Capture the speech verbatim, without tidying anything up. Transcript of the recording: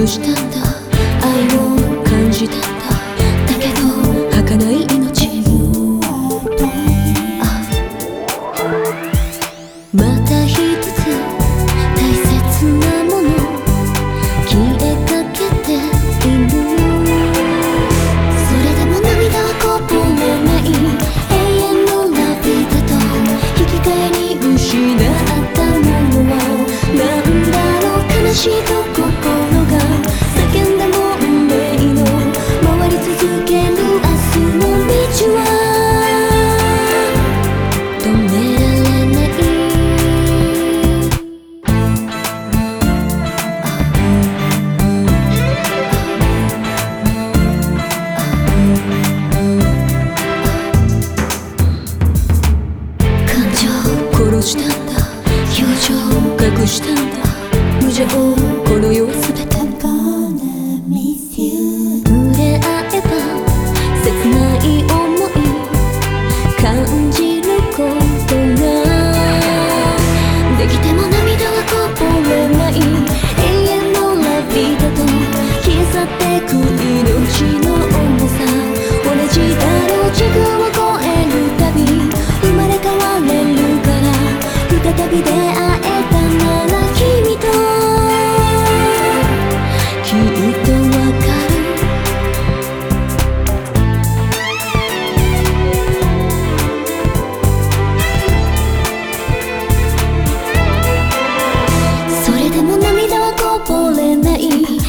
したんだ、愛を感じたんだ、だけど儚い命。あ、また一つ大切なもの消えかけている。それでも涙はこぼれない、永遠のラビダと引き換えに失ったものはなんだろう。悲しいと心が叫んだ門名の回り続ける明日の道は止められない。感情殺したんだ、表情隠したんだ、無情この世すべて。触れ合えば切ない想い感じることができても涙はこぼれない、永遠のラビダと消え去ってく命の重さ。同じだろう、時空を超えるたび生まれ変われるから、再び出会えたなら君ときっとわかる。それでも涙はこぼれない、